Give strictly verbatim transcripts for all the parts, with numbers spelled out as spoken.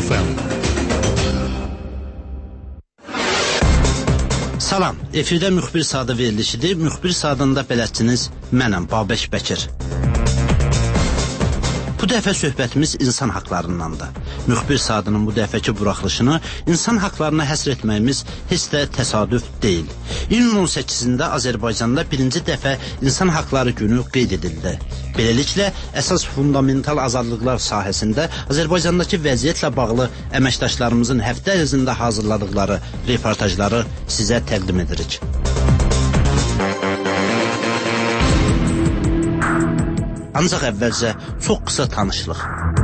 F M. Salam, efirdə müxbir sadə verilişidir. Müxbir sadında bələdçiniz mənəm, Babək Bəkir. Bu dəfə söhbətimiz insan haqlarındandır. Müxbir sadının bu dəfəki buraxılışını insan haqlarına həsr etməyimiz heç də təsadüf deyil. İyunun on səkkizində Azərbaycanda birinci dəfə insan haqları günü qeyd edildi. Beləliklə, əsas fundamental azadlıqlar sahəsində Azərbaycandakı vəziyyətlə bağlı əməkdaşlarımızın həftə ərzində hazırladıqları reportajları sizə təqdim edirik. Ancaq əvvəlcə çox qısa tanışlıq.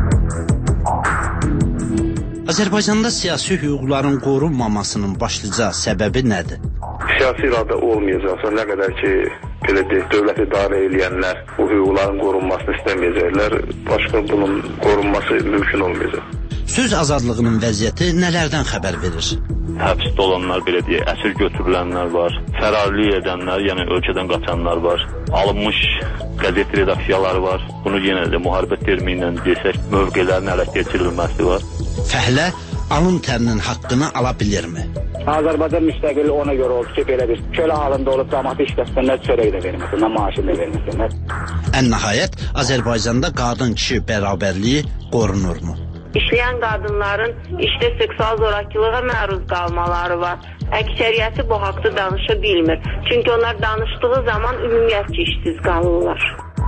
Azərbaycanda siyasi hüquqların qorunmamasının başlıca səbəbi nədir? Siyasi iradə olmayacaqsa, nə qədər ki, belə deyək, dövlət idarə edənlər bu hüquqların qorunmasını istəməyəcəklər, başqa bunun qorunması mümkün olmayacaq. Söz azadlığının vəziyyəti nələrdən xəbər verir? Həbsdə olanlar, belə deyək, əsir götürülənlər var, fərarlıq edənlər, yəni ölkədən qaçanlar var, alınmış qəzet redaksiyaları var. Bunu yenə də müharibə termini ilə desək, mövqelərin ələ keçirilməsi var. Fəhlə alın tərinin haqqını ala bilirmi? Azərbaycan müstəqilliyi ona görə oldu ki, belə bir kölə halında olub cəmaətə işləsinlər, çörək də verməsinlər, maaşını da verməsinlər. Ən nəhayət, Azərbaycanda qadın-kişi bərabərliyi qorunurmu? İşləyən qadınların işdə seksual zorakılığa məruz qalmaları var. Əksəriyyəti bu haqda danışa bilmir. Çünki onlar danışdığı zaman ümumiyyətcə işsiz qalırlar.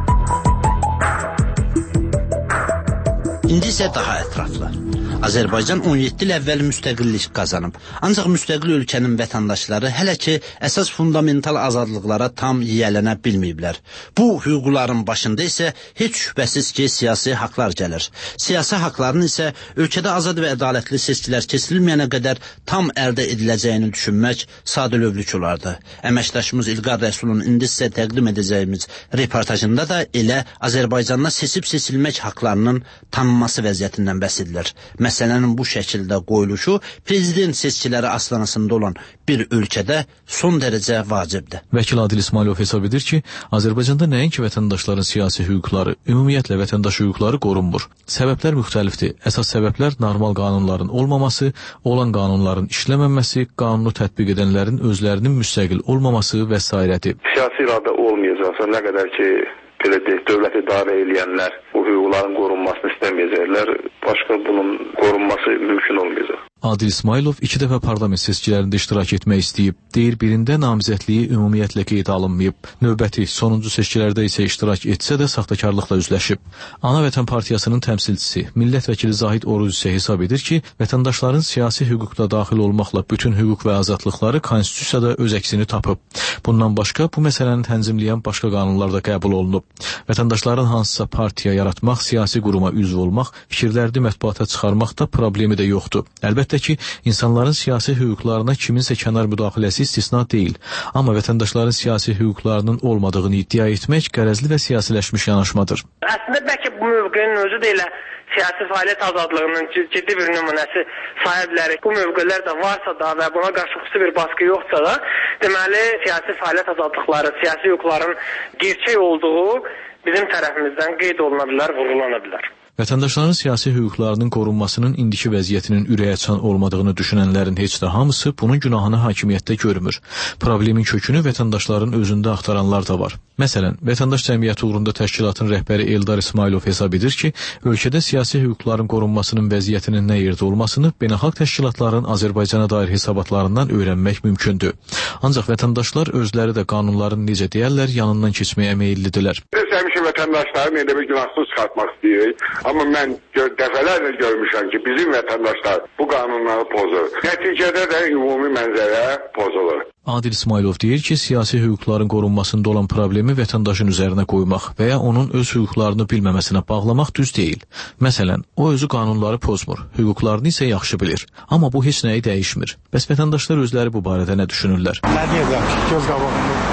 İndi isə daha ətraflı. Azərbaycan on yeddi il əvvəl müstəqillik qazanıb. Ancaq müstəqil ölkənin vətəndaşları hələ ki, əsas fundamental azadlıqlara tam yiyələnə bilməyiblər. Bu, hüquqların başında isə heç şübhəsiz ki, siyasi haqlar gəlir. Siyasi haqların isə ölkədə azad və ədalətli seçkilər keçirilməyənə qədər tam əldə ediləcəyini düşünmək sadəlövlük olardı. Əməkdaşımız İlqar Rəsulun indi sizə təqdim edəcəyimiz reportajında da elə Azərbaycanda seçib-seçilmək haqlarının tanınması vəziyyətindən bəhs edilir. Məsələnin bu şəkildə qoyuluşu prezident seçkiləri astanasında olan bir ölkədə son dərəcə vacibdir. Vəkil Adil İsmailov hesab edir ki, Azərbaycanda nəinki vətəndaşların siyasi hüquqları, ümumiyyətlə vətəndaş hüquqları qorunmur. Səbəblər müxtəlifdir. Əsas səbəblər normal qanunların olmaması, olan qanunların işləməməsi, qanunu tətbiq edənlərin özlərinin müstəqil olmaması və sairədir. Siyasi iradə olmayacaqsa, nə qədər ki, belə deyək, dövlət idarə edənlər bu hüquqların qorunmasını istəməyəcəklər, başqa bunun qorunması mümkün olmayacaq. Adil İsmailov iki dəfə parlament seçkilərində iştirak etmək istəyib. Deyir, birində namizədliyi ümumiyyətlə qeydə alınmayıb. Növbəti, sonuncu seçkilərdə isə iştirak etsə də saxtakarlıqla üzləşib. Ana Vətən Partiyasının təmsilçisi, millət vəkili Zahid Oruz isə hesab edir ki, vətəndaşların siyasi hüquqda daxil olmaqla bütün hüquq və azadlıqları konstitusiyada öz əksini tapıb. Bundan başqa, bu məsələni tənzimləyən başqa qanunlar da qəbul olunub. Vətəndaşların hansısa partiya yaratmaq, siyasi quruma üzv olmaq, fikirlərini mətbuata çıxarmaq da problemi də yoxdur. Əlbəttə ki, insanların siyasi hüquqlarına kiminsə kənar müdaxiləsi istisna deyil. Amma vətəndaşların siyasi hüquqlarının olmadığını iddia etmək qərəzli və siyasiləşmiş yanaşmadır. Əslində, bəlkə bu mövqenin özü də elə siyasi fəaliyyət azadlığının ciddi bir nümunəsi sahibləri. Bu mövqelər də varsa da və buna qarşı xüsusi bir baskı yoxsa da, deməli, siyasi fəaliyyət azadlıqları, siyasi hüquqların gerçək olduğu bizim tərəfimizdən qeyd oluna bilər, vurğulana bilər. Vətəndaşların siyasi hüquqlarının qorunmasının indiki vəziyyətinin ürəkaçan olmadığını düşünənlərin heç də hamısı bunun günahını hakimiyyətdə görmür. Problemin kökünü vətəndaşların özündə axtaranlar da var. Məsələn, Vətəndaş Cəmiyyəti uğrunda təşkilatın rəhbəri Eldar İsmailov hesab edir ki, ölkədə siyasi hüquqların qorunmasının vəziyyətinin nə yerdə olmasını beynəlxalq təşkilatların Azərbaycana dair hesabatlarından öyrənmək mümkündür. Ancaq vətəndaşlar özləri də qanunların necə deyərlər, yanından keçməyə meyillidirlər. Biz həmişə vətəndaşların elə bir günahsız çıxartmaq istəyirik. Amma mən gör, dəfələrlə görmüşəm ki, bizim vətəndaşlar bu qanunları pozur. Nəticədə də ümumi mənzərə pozulur. Adil İsmailov deyir ki, siyasi hüquqların qorunmasında olan problemi vətəndaşın üzərinə qoymaq və ya onun öz hüquqlarını bilməməsinə bağlamaq düz deyil. Məsələn, o özü qanunları pozmur, hüquqlarını isə yaxşı bilir. Amma bu heç nəyi dəyişmir. Bəs vətəndaşlar özləri bu barədə nə düşünürlər? Nə deyəcəm ki, göz qabağında?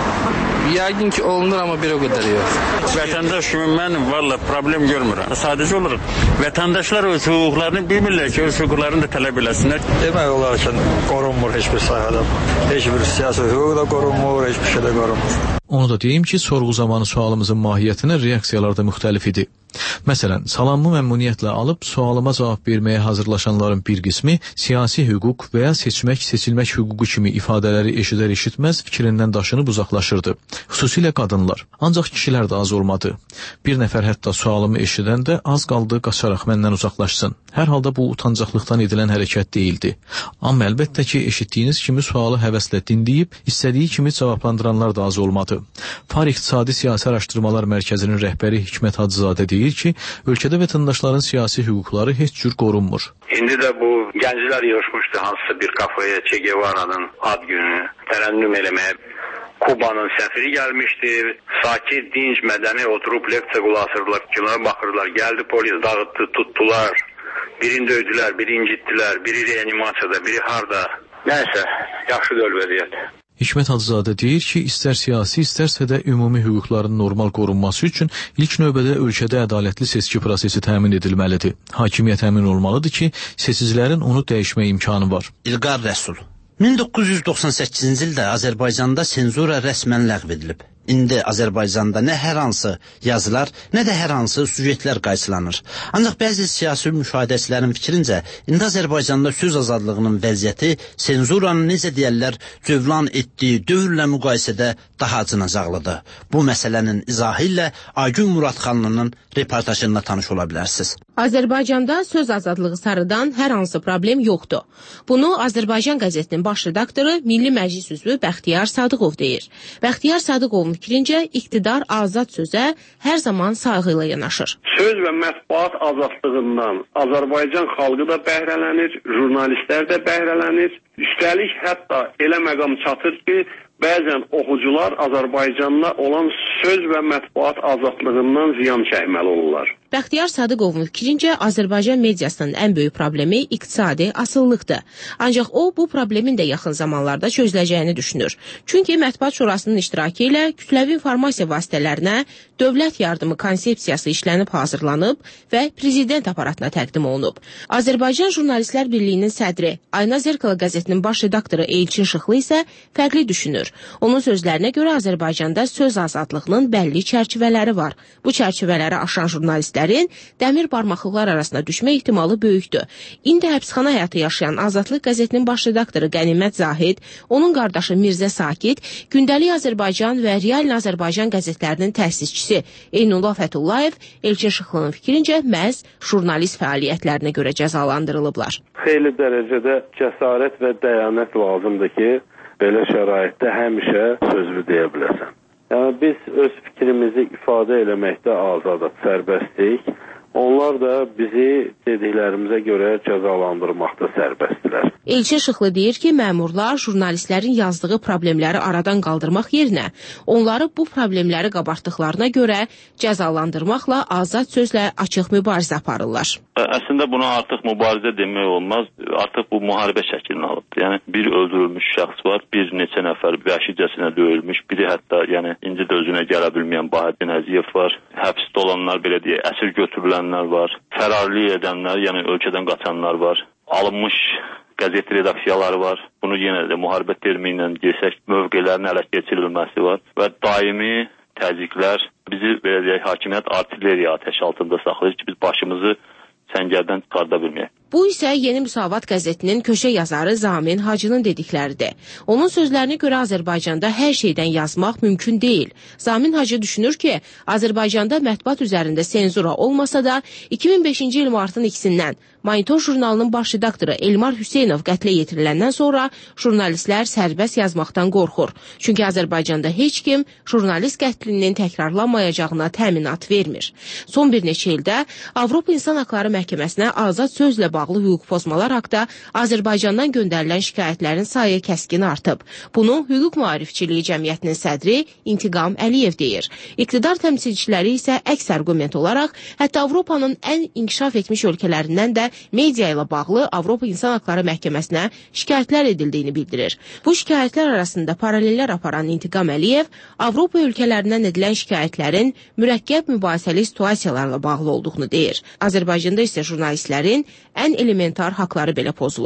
Yəqin ki, olunur, amma bir o qədər yox. Vətəndaş kimi mən valla problem görmürəm. Sadəcə olaraq vətəndaşlar öz hüquqlarını bilmirlər ki, öz hüquqlarını da tələb eləsinlər. Demək olar ki, qorunmur heç bir sahədə. Heç bir siyasi hüquq da qorunmur, heç bir şey də qorunmur. Onu da deyim ki, sorğu zamanı sualımızın mahiyyətinə reaksiyalar da müxtəlif idi. Məsələn, salamımı məmnuniyyətlə alıb sualıma cavab verməyə hazırlaşanların bir qismi siyasi hüquq və ya seçmək, seçilmək hüququ kimi ifadələri eşidər-eşitməz fikrindən daşınıb uzaqlaşırdı. Xüsusilə qadınlar. Ancaq kişilər də az olmadı. Bir nəfər hətta sualımı eşidəndə az qaldı qaçaraq məndən uzaqlaşsın. Hər halda bu utancaqlıqdan edilən hərəkət deyildi. Amma əlbəttə ki, eşitdiyiniz kimi sualı həvəslə dinləyib, istədiyi kimi cavablandıranlar da az olmadı. Far İqtisadi Siyasi Araşdırmalar Mərkəzinin rəhbəri Hikmət Hacızadə deyir ki, ölkədə vətəndaşların siyasi hüquqları heç cür qorunmur. İndi də bu gənclər yığışmışdı hansısa bir kafaya Che Guevara'nın ad günü tərənnüm eləməyə. Kubanın səfiri gəlmişdi, sakit, dinc, mədəni oturub leksiya qulaq asırdılar, baxırdılar, gəldi polis dağıtdı, tutdular. Birini döydülər, biri incitdilər, biri reanimasiyada, biri harda. Nəysə, yaxşı döl vəziyyət. Hikmət Hacızadə deyir ki, istər siyasi, istərsə də ümumi hüquqların normal qorunması üçün ilk növbədə ölkədə ədalətli seçki prosesi təmin edilməlidir. Hakimiyyət əmin olmalıdır ki, seçicilərin onu dəyişmə imkanı var. İlqar Rəsul. min doqquz yüz doxsan səkkizinci ildə Azərbaycanda senzura rəsmən ləğv edilib. İndi Azərbaycanda nə hər hansı yazılar, nə də hər hansı süjetlər qayçılanır. Ancaq bəzi siyasi müşahidəçilərin fikrincə, indi Azərbaycanda söz azadlığının vəziyyəti senzuranın necə deyərlər, cövlan etdiyi dövrlə müqayisədə daha acınacaqlıdır. Bu məsələnin izahı ilə Aygün Muradxanlının reportajında tanış ola bilərsiniz. Azərbaycanda söz azadlığı sarıdan hər hansı problem yoxdur. Bunu Azərbaycan qəzetinin baş redaktoru Milli Məclis üzvü Bəxtiyar Sadıqov deyir. Bəxtiyar Sadıqovun fikrincə iqtidar azad sözə hər zaman sayğı ilə yanaşır. Söz və mətbuat azadlığından Azərbaycan xalqı da bəhrələnir, jurnalistlər də bəhrələnir. Üstəlik hətta elə məqam çatır ki, bəzən oxucular Azərbaycanla olan söz və mətbuat azadlığından ziyan çəkməli olurlar. Bəxtiyar Sadıqovun fikrincə Azərbaycan mediasının ən böyük problemi iqtisadi asıllıqdır. Ancaq o, bu problemin də yaxın zamanlarda çözüləcəyini düşünür. Çünki Mətbuat Şurasının iştirakı ilə kütləvi informasiya vasitələrinə dövlət yardımı konsepsiyası işlənib hazırlanıb və prezident aparatına təqdim olunub. Azərbaycan Jurnalistlər Birliyinin sədri, Ayna Zerkala qəzetinin baş redaktoru Elçin Şıxlı isə fərqli düşünür. Onun sözlərinə görə Azərbaycanda söz azadlığının bəlli çərçivələri var. Bu çərçivələri aşan jurnalistlərin dəmir barmaqlıqlar arasında düşmə ehtimalı böyükdür. İndi həbsxana həyatı yaşayan Azadlıq qəzetinin baş redaktoru Qənimət Zahid, onun qardaşı Mirzə Sakit, Gündəlik Azərbaycan və Realin Azərbaycan qəzetlərinin təsisçisi Eynullah Fətullayev Elçin Şıxlının fikrincə məhz jurnalist fəaliyyətlərinə görə cəzalandırılıblar. Xeyli dərəcədə cəsarət və dəyanət lazımdır ki, belə şəraitdə həmişə sözlü deyə biləsən. Yəni, biz öz fikrimizi ifadə eləməkdə azadıq, sərbəstdik. Onlar da bizi dediklərimizə görə cəzalandırmaqda sərbəstdirlər. Elçin Şıxlı deyir ki, məmurlar jurnalistlərin yazdığı problemləri aradan qaldırmaq yerinə onları bu problemləri qabartdıqlarına görə cəzalandırmaqla azad sözlə açıq mübarizə aparırlar. Əslində buna artıq mübarizə demək olmaz, artıq bu müharibə şəklini alıbdır. Yəni bir öldürülmüş şəxs var, bir neçə nəfər vəhşicəsinə döyülmüş, biri hətta yəni indi də özünə gələ bilməyən Bahəddin Əziyev var, həbsdə olanlar belə deyə, əsir götürülənlər var, fərarlıq edənlər, yəni ölkədən qaçanlar var, alınmış qəzet redaksiyaları var. Bunu yenə də müharibə termini ilə desək, mövqelərin ələ keçirilməsi var və daimi təzyiqlər bizi belə deyək, hakimiyyət artilleriya atəşi altında saxlayır ki, biz başımızı səngərdən çıxarda bilməyək. Bu isə Yeni Müsavat qəzetinin köşə yazarı Zamin Hacının dedikləridir. Onun sözlərinə görə Azərbaycanda hər şeydən yazmaq mümkün deyil. Zamin Hacı düşünür ki, Azərbaycanda mətbuat üzərində senzura olmasa da iki min beşinci il martın ikisindən Monitor jurnalının baş redaktoru Elmar Hüseynov qətlə yetiriləndən sonra jurnalistlər sərbəst yazmaqdan qorxur. Çünki Azərbaycanda heç kim jurnalist qətlinin təkrarlanmayacağına təminat vermir. Son bir neçə ildə Avropa İnsan Haqları Məhkəməsinə azad sözlə bağlı hüquq pozmalar haqda Azərbaycandan göndərilən şikayətlərin sayı kəskin artıb. Bunu Hüquq Maarifçiliyi Cəmiyyətinin sədri İntiqam Əliyev deyir. İqtidar təmsilçiləri isə əks arqument olaraq hətta Avropanın ən inkişaf etmiş ölkələrindən də media ilə bağlı Avropa İnsan Haqları Məhkəməsinə şikayətlər edildiyini bildirir. Bu şikayətlər arasında paralellər aparan İntiqam Əliyev Avropa ölkələrindən edilən şikayətlərin mürəkkəb mübahisəli situasiyalarla bağlı olduğunu deyir. Azərbaycanda isə jurnalistlərin ən elementar haqları belə pozulur.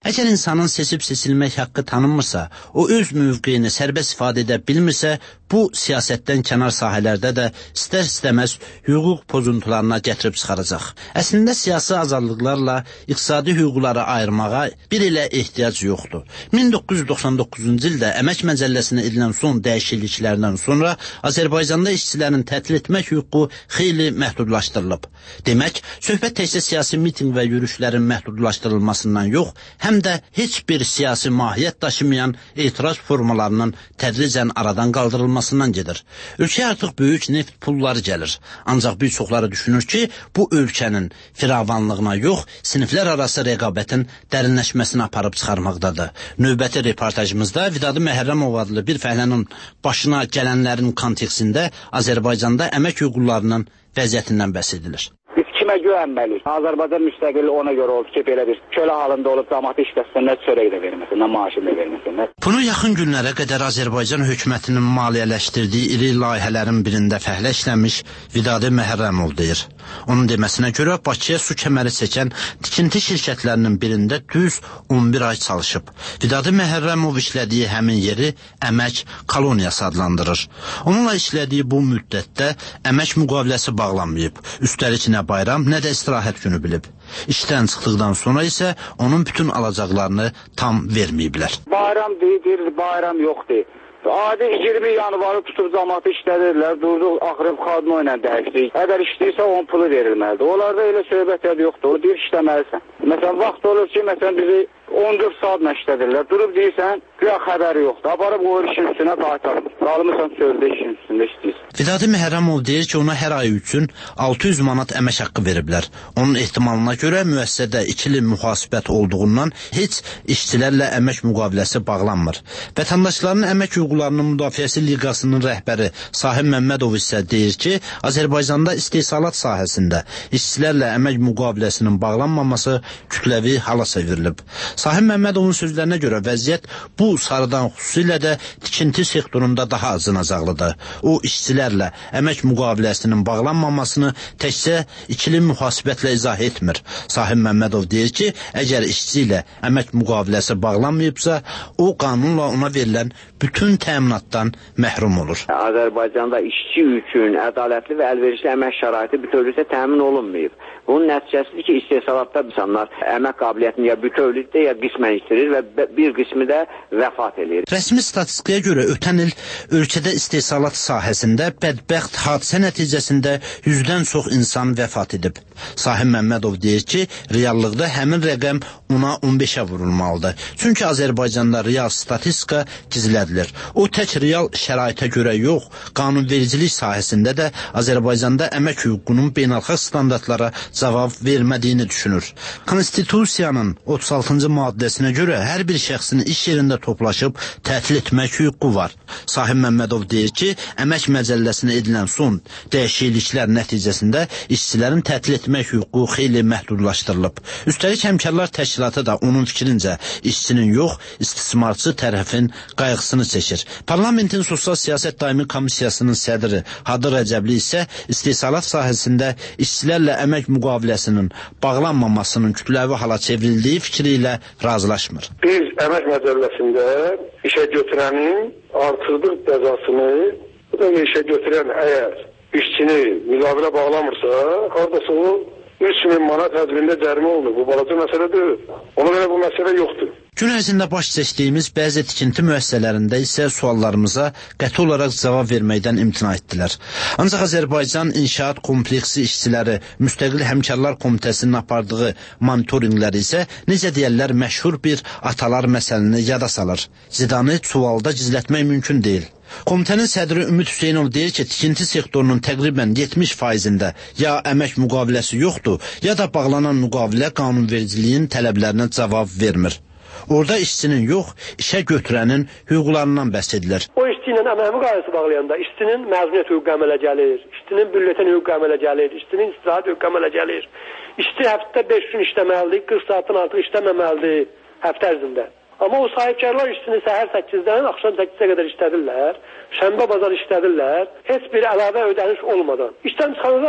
Əgər insanın seçib-seçilmək haqqı tanınmırsa, o öz mövqeyini sərbəst ifadə edə bilmirsə, bu siyasətdən kənar sahələrdə də istər-istəməz hüquq pozuntularına gətirib çıxaracaq. Əslində siyasi azadlıqlarla iqtisadi hüquqları ayırmağa bir ilə ehtiyac yoxdur. min doqquz yüz doxsan doqquzuncu ildə Əmək Məcəlləsinə edilən son dəyişikliklərdən sonra Azərbaycanda işçilərin tətil etmək hüququ xeyli məhdudlaşdırılıb. Demək, söhbət təkcə siyasi mitinq və yürüşlərin məhdudlaşdırılmasından yox, həm də heç bir siyasi mahiyyət daşımayan etiraz formalarının tədricən aradan qaldırılmasından gedir. Ölkəyə artıq böyük neft pulları gəlir. Ancaq bir çoxları düşünür ki, bu ölkənin firavanlığına yox, siniflər arası rəqabətin dərinləşməsini aparıb çıxarmaqdadır. Növbəti reportajımızda Vidadi Məhərrəmov adlı bir fəhlənin başına gələnlərin kontekstində Azərbaycanda əmək hüquqlarının vəziyyətindən bəhs edilir. Kimə güvənməliyik? Azərbaycan müstəqilliyi ona görə oldu ki, belə bir kölə halında olub cəmaətə işləsinlər, çörək də verməsinlər, maaşını da verməsinlər. Bunu yaxın günlərə qədər Azərbaycan hökumətinin maliyyələşdirdiyi iri layihələrin birində fəhlə işləmiş Vidadi Məhərrəmov deyir. Onun deməsinə görə Bakıya su kəməri çəkən tikinti şirkətlərinin birində düz on bir ay çalışıb. Vidadi Məhərrəmov işlədiyi həmin yeri əmək koloniyası adlandırır. Onunla işlədiyi bu müddətdə əmək müqaviləsi bağlanmayıb. Üstəlik nə bayram, nə də istirahət günü bilib. İşdən çıxdıqdan sonra isə onun bütün alacaqlarını tam verməyiblər. Bayram deyir, bayram yoxdur. Adi iyirmi yanvarı tutub cəmaatı işlədirlər, durduq, axırıb xadma ilə dəyişdik. Əgər işləyirsə onun pulu verilməlidir. Onlarda elə söhbət yoxdur, o deyir işləməlisən. Məsələn, vaxt olur ki, məsələn bizi on dörd saat məşlədirlər. Durub deyirsən, güya xəbəri yoxdur. Aparıb qoyur işin üstünə qaytarır. Qalmısan çöldə işin üstündə işləyirsən. Vidadi Məhərrəmov deyir ki, ona hər ay üçün altı yüz manat əmək haqqı veriblər. Onun ehtimalına görə müəssisədə ikili mühasibət olduğundan heç işçilərlə əmək müqaviləsi bağlanmır. Vətəndaşların əmək hüquqlarının müdafiəsi liqasının rəhbəri Sahib Məmmədov isə deyir ki, Azərbaycanda istehsalat sahəsində işçilərlə əmək müqaviləsinin bağlanmaması kütləvi hala çevrilib. Sahib Məmmədovun sözlərinə görə vəziyyət bu sarıdan xüsusilə də tikinti sektorunda daha acınacaqlıdır. O, işçilərlə əmək müqaviləsinin bağlanmamasını təkcə ikili mühasibətlə izah etmir. Sahib Məmmədov deyir ki, əgər işçi ilə əmək müqaviləsi bağlanmayıbsa, o qanunla ona verilən bütün təminatdan məhrum olur. Azərbaycanda işçi üçün ədalətli və əlverişli əmək şəraiti bütövlükdə təmin olunmayıb. Bunun nəticəsidir ki, istehsalatda insanlar əmək qabiliyyətini ya bütövlükdə ya qismən itirir və bir qismi də vəfat edir. Rəsmi statistikaya görə ötən il ölkədə istehsalat sahəsində bədbəxt hadisə nəticəsində yüzdən çox insan vəfat edib. Sahib Məmmədov deyir ki, reallıqda həmin rəqəm ona on beşə vurulmalıdır. Çünki Azərbaycanda real statistika gizlədilir. O tək real şəraitə görə yox, qanunvericilik sahəsində də Azərbaycanda əmək hüququnun beynəlxalq standartlara cavab vermədiyini düşünür. Konstitusiyanın otuz altıncı maddəsinə görə hər bir şəxsin iş yerində toplaşıb tətil etmək hüququ var. Sahib Məmmədov deyir ki, Əmək Məcəlləsinə edilən son dəyişikliklər nəticəsində işçilərin tətil etmək hüququ xeyli məhdudlaşdırılıb. Üstəlik həmkarlar təşkilatı da onun fikrincə işçinin yox, istismarçı tərəfin qayğısını çəkir. Parlamentin Sosial Siyasət Daimi Komissiyasının sədri Hadı Rəcəbli isə istehsalat sahəsində işçilərlə əmək müqaviləsinin bağlanmamasının kütləvi hala çevrildiyi fikri ilə razılaşmır. Biz Əmək Məcəlləsində işə götürənin artırdıq cəzasını, bu da işə götürən əgər işçini müqavilə bağlamırsa, haradasa o üç min manat həcmində cərimə olunur. Bu balaca məsələ deyil. Ona görə bu məsələ yoxdur. Gün ərzində baş çəkdiyimiz bəzi tikinti müəssisələrində isə suallarımıza qəti olaraq cavab verməkdən imtina etdilər. Ancaq Azərbaycan İnşaat Kompleksi işçiləri Müstəqil Həmkarlar Komitəsinin apardığı monitorinqləri isə necə deyərlər məşhur bir atalar məsələni yada salır. Zidanı çuvalda gizlətmək mümkün deyil. Komitənin sədri Ümid Hüseynov deyir ki, tikinti sektorunun təqribən yetmiş faizində ya əmək müqaviləsi yoxdur, ya da bağlanan müqavilə qanunvericiliyin tələblərinə cavab vermir. Orada işçinin yox, işə götürənin hüquqlarından bəhs edilir. O işçi ilə əmək müqaviləsi bağlayanda işçinin məzuniyyət hüququ əmələ gəlir, işçinin bülletin hüququ əmələ gəlir, işçinin istirahət hüququ əmələ gəlir. İşçi həftədə beş gün işləməlidir, qırx saatdan artıq işləməməlidir həftə ərzində. Amma o sahibkarlar işçini səhər səkkizdən axşam səkkizə qədər işlədirlər, şənbə bazar işlədirlər, heç bir əlavə ödəniş olmadan. İşdən çıxanda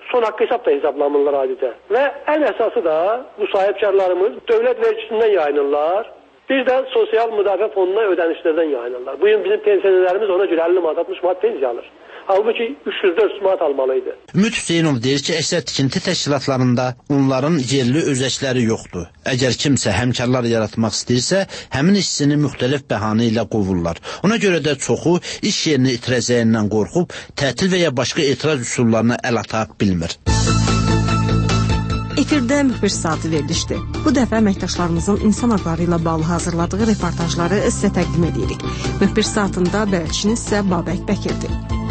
son haqqı hesab da hesablanırlar adidə. Və ən əsası da bu sahibkarlarımız dövlət vergisindən yayınırlar. Bir də sosial müdafiə fonduna ödənişlərdən yayınırlar. Bu gün bizim pensionerlərimiz ona görə əlli manat, altmış manat pensiya alır. Halbuki üç yüz dörd yüz manat almalıydı. Ümid Hüseynov deyir ki, əksər tikinti təşkilatlarında onların yerli özəkləri yoxdur. Əgər kimsə həmkarlar yaratmaq istəyirsə, həmin işçini müxtəlif bəhanə ilə qovurlar. Ona görə də çoxu iş yerini itirəcəyindən qorxub, tətil və ya başqa etiraz üsullarına əl ata bilmir. Efirdə müxbir saatı verilişdi. Bu dəfə əməkdaşlarımızın insan haqları ilə bağlı hazırladığı reportajları sizə təqdim edirik. Müxbir saatında bələdçiniz isə Babək Bəkirdir.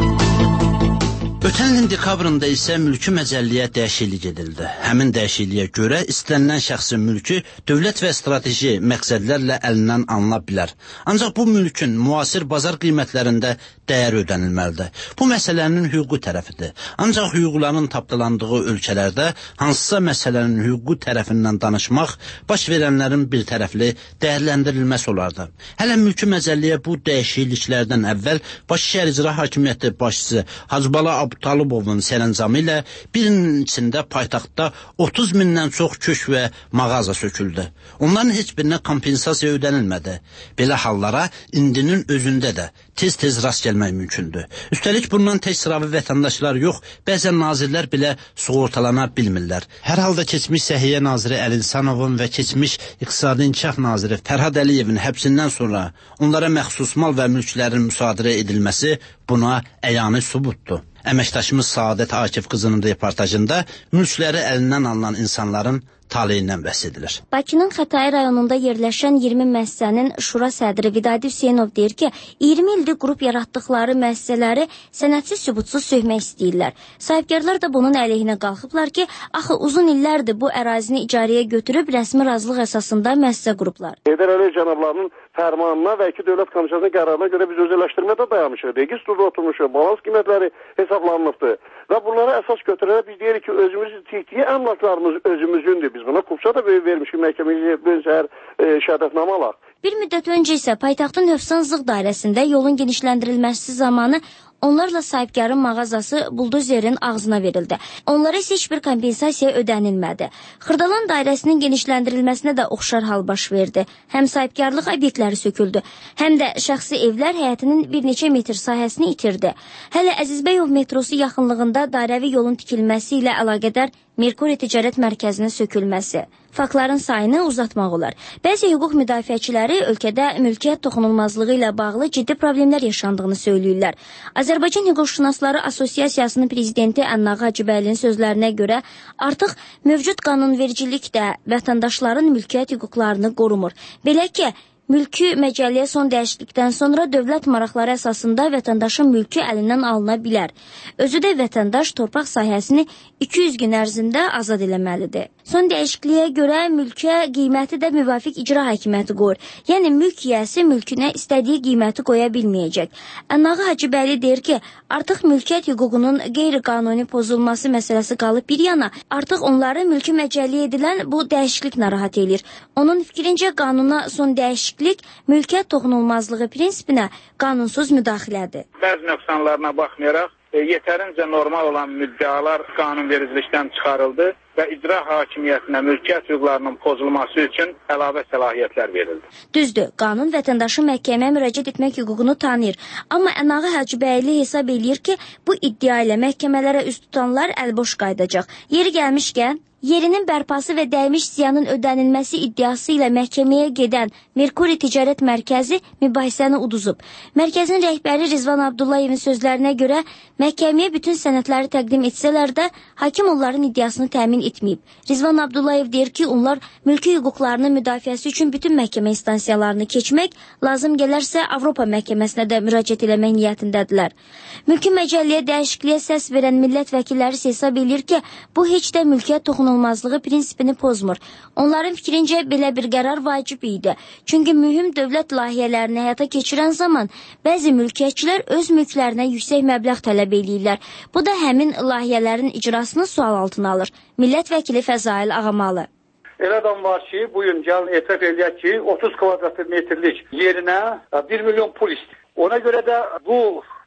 Ötən ilin dekabrında isə mülki məcəlliyə dəyişiklik edildi. Həmin dəyişikliyə görə istənilən şəxsin mülkü dövlət və strateji məqsədlərlə əlindən alına bilər. Ancaq bu mülkün müasir bazar qiymətlərində dəyər ödənilməlidir. Bu məsələnin hüquqi tərəfidir. Ancaq hüquqların tapdalandığı ölkələrdə hansısa məsələnin hüquqi tərəfindən danışmaq baş verənlərin bir tərəfli dəyərləndirilməsi olardı. Hələ mülki məcəlliyə bu dəyişikliklərdən əvvəl Bakı Şəhər İcra Hakimiyyəti başçısı Hacıbala Abdulubovun sərəncamı ilə birinin içində paytaxtda otuz mindən çox kök və mağaza söküldü. Onların heç birinə kompensasiya ödənilmədi. Belə hallara indinin özündə də tez-tez rast gəlmək mümkündür. Üstəlik bundan tək sıravi vətəndaşlar yox, bəzən nazirlər belə sığortalana bilmirlər. Hər halda keçmiş Səhiyyə naziri Əli İnsanovun və keçmiş İqtisadi İnkişaf naziri Fərhad Əliyevin həbsindən sonra onlara məxsus mal və mülklərin müsadirə edilməsi buna əyani sübutdur. Əməkdaşımız Saadət Akif qızının reportajında mülkləri əlindən alınan insanların taleyindən bəhs edilir. Bakının Xətai rayonunda yerləşən iyirmi müəssisənin şura sədri Vidadi Hüseynov deyir ki, iyirmi ildir qrup yaratdıqları müəssisələri sənədsiz sübutsuz söhmək istəyirlər. Sahibkarlar da bunun əleyhinə qalxıblar ki, axı uzun illərdir bu ərazini icarəyə götürüb rəsmi razılıq əsasında müəssisə qruplar. Heydər Əliyev cənablarının fərmanına və iki dövlət komissiyasının qərarına görə biz özəlləşdirmədə dayanmışıq. Registrdə oturmuşuq, balans qiymətləri hesablanmışdır. Və bunlara əsas götürərək biz deyirik ki, özümüzün tikdiyi əmlaklarımız özümüzündür. Biz buna Qupça da vermişik, məhkəməyə səhər e, şəhadətnamə alaq. Bir müddət öncə isə paytaxtın Hövsan-Zıq dairəsində yolun genişləndirilməsi zamanı onlarla sahibkarın mağazası buldozerin ağzına verildi. Onlara isə heç bir kompensasiya ödənilmədi. Xırdalan dairəsinin genişləndirilməsinə də oxşar hal baş verdi. Həm sahibkarlıq obyektləri söküldü, həm də şəxsi evlər həyətinin bir neçə metr sahəsini itirdi. Hələ Əzizbəyov metrosu yaxınlığında dairəvi yolun tikilməsi ilə əlaqədar Merkuri Ticarət Mərkəzinin sökülməsi. Faktların sayını uzatmaq olar. Bəzi hüquq müdafiəçiləri ölkədə mülkiyyət toxunulmazlığı ilə bağlı ciddi problemlər yaşandığını söyləyirlər. Azərbaycan Hüquqşünasları Assosiasiyasının prezidenti Ənnağı Hacıbəylinin sözlərinə görə artıq mövcud qanunvericilik də vətəndaşların mülkiyyət hüquqlarını qorumur. Belə ki, mülki məcəlliyə son dəyişiklikdən sonra dövlət maraqları əsasında vətəndaşın mülkü əlindən alına bilər. Özü də vətəndaş torpaq sahəsini iki yüz gün ərzində azad eləməlidir. Son dəyişikliyə görə mülkə qiyməti də müvafiq icra hakimiyyəti qoyur. Yəni mülk yiyəsi mülkünə istədiyi qiyməti qoya bilməyəcək. Ənnağı Hacıbəyli deyir ki, artıq mülkiyyət hüququnun qeyri-qanuni pozulması məsələsi qalıb bir yana, artıq onları mülki məcəlliyə edilən bu dəyişiklik narahat edir. Onun fikrincə qanuna son dəyişiklik mülkiyyət toxunulmazlığı prinsipinə qanunsuz müdaxilədir. Bəzi nöqsanlarına baxmayaraq, e, yetərincə normal olan müddəalar qanunvericilikdən çıxarıldı və icra hakimiyyətinə mülkiyyət hüquqlarının pozulması üçün əlavə səlahiyyətlər verildi. Düzdür, qanun vətəndaşın məhkəməyə müraciət etmək hüququnu tanıyır. Amma Ənnağı Hacıbəyli hesab eləyir ki, bu iddia ilə məhkəmələrə üst tutanlar əlboş qayıdacaq. Yeri gəlmişkən, yerinin bərpası və dəymiş ziyanın ödənilməsi iddiası ilə məhkəməyə gedən Merkuri Ticarət Mərkəzi mübahisəni uduzub. Mərkəzin rəhbəri Rizvan Abdullayevin sözlərinə görə məhkəməyə bütün sənədləri təqdim etsələr də hakim onların iddiasını təmin etməyib. Rizvan Abdullayev deyir ki, onlar mülki hüquqlarının müdafiəsi üçün bütün məhkəmə instansiyalarını keçmək, lazım gələrsə Avropa məhkəməsinə də müraciət eləmək niyyətindədirlər. Mülki məcəlliyə dəyişikliyə səs verən millət vəkilləri hesab edir ki, bu heç də mülkiyyət toxunulmazlığı prinsipini pozmur. Onların fikrincə belə bir qərar vacib idi. Çünki mühüm dövlət layihələrini həyata keçirən zaman bəzi mülkiyyətçilər öz mülklərinə yüksək məbləğ tələb edirlər. Bu da həmin layihələrin icrasını sual altına alır. Millət vəkili Fəzail Ağamalı. Elə adam var ki, bu gün gəlin etiraf eləyək ki, otuz kvadrat metrlik yerinə bir milyon pul istəyir. Ona görə də bu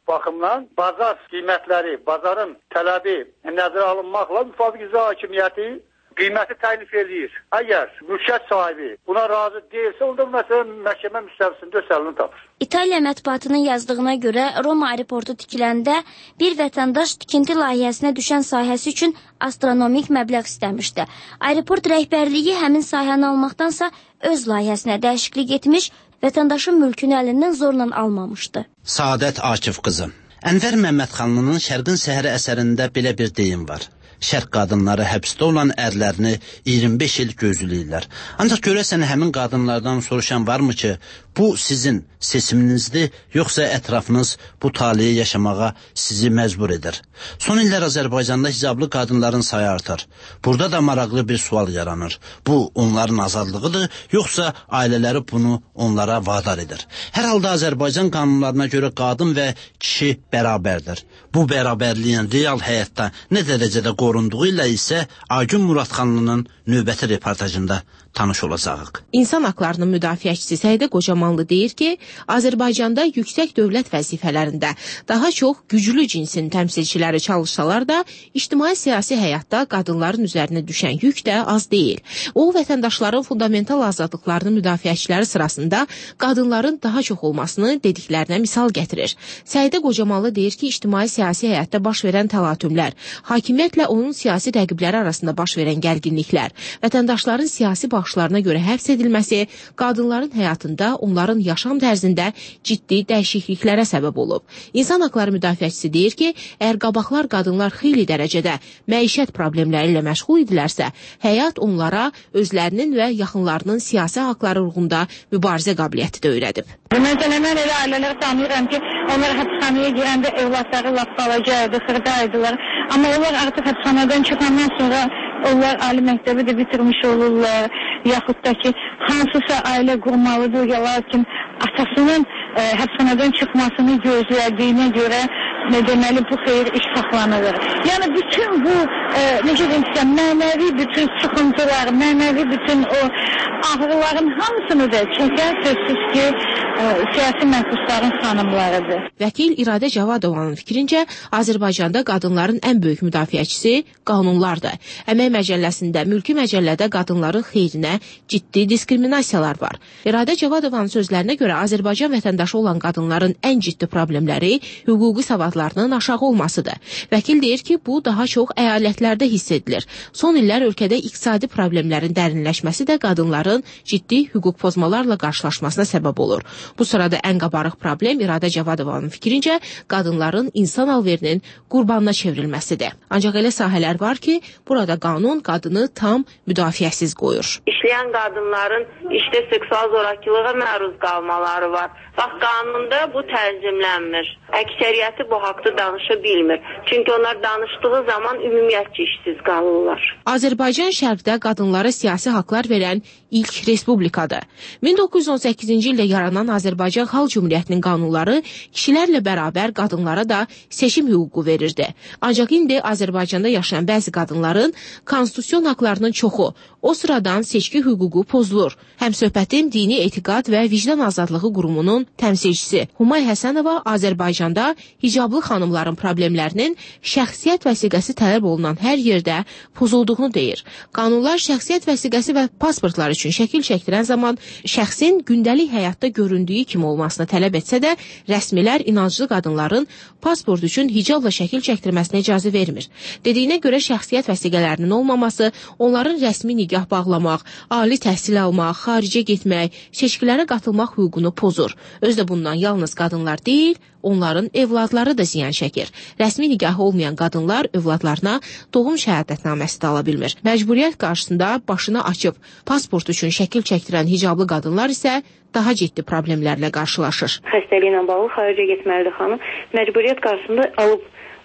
baxımdan bazar qiymətləri, bazarın tələbi nəzərə alınmaqla müvafiq icra hakimiyyəti qiyməti təklif edir. Əgər mülkiyyət sahibi buna razı deyilsə, onda məsələn məhkəmə müstəvisində öz həllini tapır. İtaliya mətbuatının yazdığına görə Roma aeroportu tikiləndə bir vətəndaş tikinti layihəsinə düşən sahəsi üçün astronomik məbləğ istəmişdi. Aeroport rəhbərliyi həmin sahəni almaqdansa öz layihəsinə dəyişiklik etmiş, vətəndaşın mülkünü əlindən zorla almamışdı. Saadət Akif qızı. Ənvər Məmmədxanlının Şərqin Səhəri əsərində belə bir deyim var. Şərq qadınları həbsdə olan ərlərini iyirmi beş il gözləyirlər. Ancaq görəsən həmin qadınlardan soruşan varmı ki, bu sizin seçiminizdir, yoxsa ətrafınız bu taliyi yaşamağa sizi məcbur edir? Son illər Azərbaycanda hicablı qadınların sayı artar. Burada da maraqlı bir sual yaranır. Bu onların azadlığıdır, yoxsa ailələri bunu onlara vadar edir? Hər halda Azərbaycan qanunlarına görə qadın və kişi bərabərdir. Bu bərabərliyin real həyatda nə dərəcədə qorunduğu ilə isə Agün Muradxanlının növbəti reportajında tanış olacağıq. İnsan haqlarının müdafiəçisi Səidə Qocamanlı deyir ki, Azərbaycanda yüksək dövlət vəzifələrində daha çox güclü cinsin təmsilçiləri çalışsalar da, ictimai-siyasi həyatda qadınların üzərinə düşən yük də az deyil. O, vətəndaşların fundamental azadlıqlarının müdafiəçiləri sırasında qadınların daha çox olmasını dediklərinə misal gətirir. Səidə Qocamanlı deyir ki, ictimai-siyasi həyatda baş verən təlatümlər, hakimiyyətlə onun siyasi rəqibləri arasında baş verən gərginliklər, vətəndaşların siyasi baxışlarına görə həbs edilməsi qadınların həyatında, onların yaşam tərzində ciddi dəyişikliklərə səbəb olub. İnsan haqları müdafiəçisi deyir ki, əgər qabaqlar qadınlar xeyli dərəcədə məişət problemləri ilə məşğul idilərsə, həyat onlara özlərinin və yaxınlarının siyasi haqları uğrunda mübarizə qabiliyyəti də öyrədib. Məsələn, mən elə ailələr tanıyıram ki, onlar həbsxanaya girəndə evlatları laf balacaydı, xırdaydılar. Amma onlar artıq həbsxanadan çıxandan sonra onlar ali məktəbi də bitirmiş olurlar, yaxud da ki, hansısa ailə qurmalıdır, ya lakin atasının e, həbsxanadan çıxmasını gözlədiyinə görə ne deməli bu xeyir iş saxlanılır. Yəni bütün bu e, necə deyim sizə, mənəvi bütün sıxıntılar, mənəvi bütün o ağrıların hamısını da çəkən sözsüz ki, e, siyasi məhbusların xanımlarıdır. Vəkil İradə Cavadovanın fikrincə, Azərbaycanda qadınların ən böyük müdafiəçisi qanunlardır. Əmək məcəlləsində, mülki məcəllədə qadınların xeyrinə ciddi diskriminasiyalar var. İradə Cavadovanın sözlərinə görə Azərbaycan vətəndaşı olan qadınların ən ciddi problemləri hüquqi savadlarının aşağı olmasıdır. Vəkil deyir ki, bu daha çox əyalətlərdə hiss edilir. Son illər ölkədə iqtisadi problemlərin dərinləşməsi də qadınların ciddi hüquq pozmalarla qarşılaşmasına səbəb olur. Bu sırada ən qabarıq problem İradə Cavadovanın fikrincə qadınların insan alverinin qurbanına çevrilməsidir. Ancaq elə sahələr var ki, burada qanun qadını tam müdafiəsiz qoyur. İşləyən qadınların işdə seksual zorakılığa məruz qalmaları var. Bax, qanunda bu tənzimlənmir. Əksəriyyəti bu haqda danışa bilmir. Çünki onlar danışdığı zaman ümumiyyətcə işsiz qalırlar. Azərbaycan şərqdə qadınlara siyasi haqlar verən ilk respublikadır. min doqquz yüz on səkkizinci ildə yaranan Azərbaycan Xalq Cümhuriyyətinin qanunları kişilərlə bərabər qadınlara da seçim hüququ verirdi. Ancaq indi Azərbaycanda yaşayan bəzi qadınların konstitusiyon haqlarının çoxu o sıradan seçki hüququ pozulur. Həmsöhbətin Dini Etiqad və Vicdan Azadlığı Qurumunun təmsilçisi Humay Həsənova Azərbaycanda hicablı xanımların problemlərinin şəxsiyyət vəsiqəsi tələb olunan hər yerdə pozulduğunu deyir. Qanunlar şəxsiyyət vəsiqəsi və pasportlar üçün şəkil çəkdirən zaman şəxsin gündəlik həyatda göründüyü kimi olmasını tələb etsə də, rəsmilər inanclı qadınların pasport üçün hicabla şəkil çəkdirməsinə icazə vermir. Dediyinə görə şəxsiyyət vəsiqələrinin olmaması onların rəsmi nigah bağlamaq, ali təhsil almaq, xaricə getmək, seçkilərə qatılmaq hüququnu pozur. Özdə bundan yalnız qadınlar deyil, onların evladları da ziyan çəkir. Rəsmi nigahı olmayan qadınlar övladlarına doğum şəhadətnaməsi də ala bilmir. Məcburiyyət qarşısında başını açıb pasport üçün şəkil çəkdirən hicablı qadınlar isə daha ciddi problemlərlə qarşılaşır. Xəstəliklə bağlı xaricə getməlidir xanım. Məcburiyyət qarşısında alıb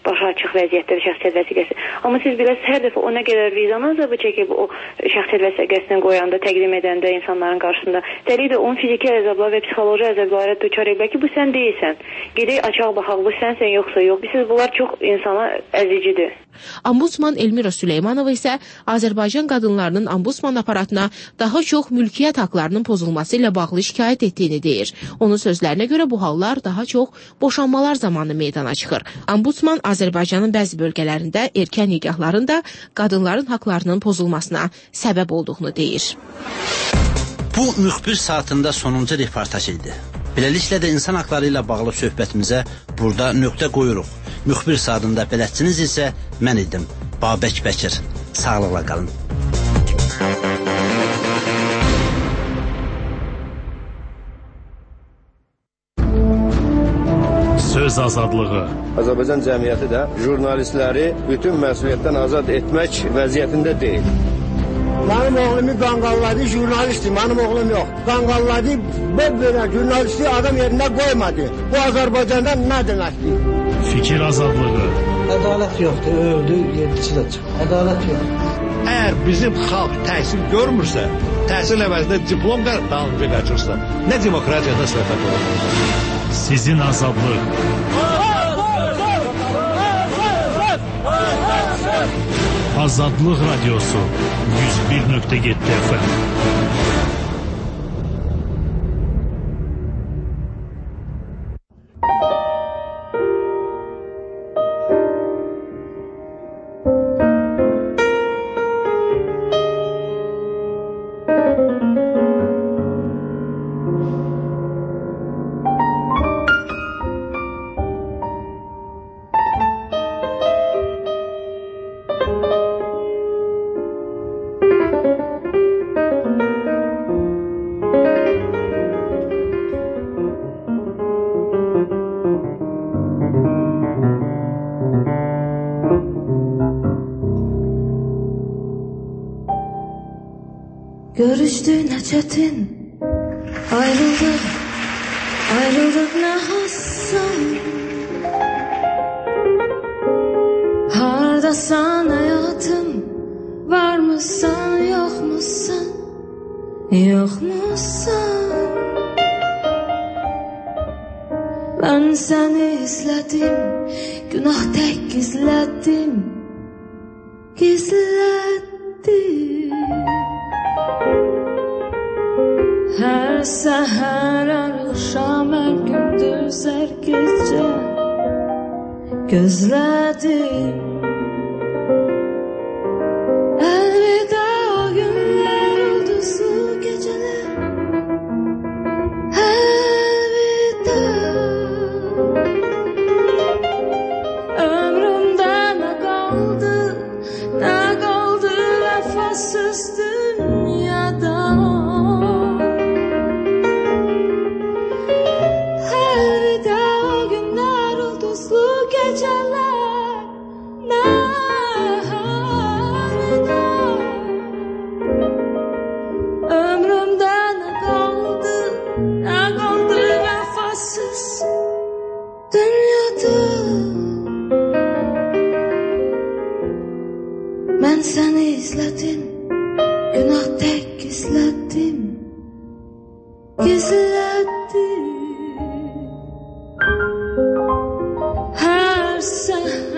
başı açıq vəziyyətdə şəxsiyyət vəsiqəsi. Amma siz biləsiniz, hər dəfə o nə qədər vicdan azabı çəkib o şəxsiyyət vəsiqəsini qoyanda, təqdim edəndə insanların qarşısında, dəli də onun fiziki əzablar və psixoloji əzablara düçar edib ki, bu sən deyilsən. Gedək açaq baxaq, bu sənsən yoxsa yox. Siz bunlar çox insana əzicidir. Ombudsman Elmira Süleymanova isə Azərbaycan qadınlarının ombudsman aparatına daha çox mülkiyyət haqlarının pozulması ilə bağlı şikayət etdiyini deyir. Onun sözlərinə görə bu hallar daha çox boşanmalar zamanı meydana çıxır. Ombudsman Azərbaycanın bəzi bölgələrində erkən nikahların da qadınların haqlarının pozulmasına səbəb olduğunu deyir. Bu müxbir saatında sonuncu reportaj idi. Beləliklə də insan haqları ilə bağlı söhbətimizə burada nöqtə qoyuruq. Müxbir saatında bələdçiniz isə mən idim, Babək Bəkir. Sağlıqla qalın. Söz azadlığı. Azərbaycan cəmiyyəti də jurnalistləri bütün məsuliyyətdən azad etmək vəziyyətində deyil. Mənim oğlumu qanqalladı, jurnalistdir, mənim oğlum yox. Qanqalladı, belə jurnalisti adam yerində qoymadı. Bu Azərbaycanda nə deməkdir? Fikir azadlığı. Ədalət yoxdur, öldü, yedisi də çıxır. Ədalət yoxdur. Əgər bizim xalq təhsil görmürsə, təhsil əvəzində diplom dalınca qaçırsa, nə demokratiyadan söhbət olur? Sizin azadlıq. Azadlıq Radyosu yüz bir nöqtə yeddi F M. Görüştü ne çetin, ayrıldık, ayrıldık ne hassan. Hardasan hayatım, var mısın, yok musun, yok musun? Ben seni izledim, günah tek gizledim, gizledim. Her seher, her akşam, her gündüz, her gece gözledim. Elveda o günler, ulduzlu geceler. Elveda. Ömrümde ne kaldı, ne kaldı vefasız dünyada. Ben seni izledim, günah tek gizledim, gizledim. Her seher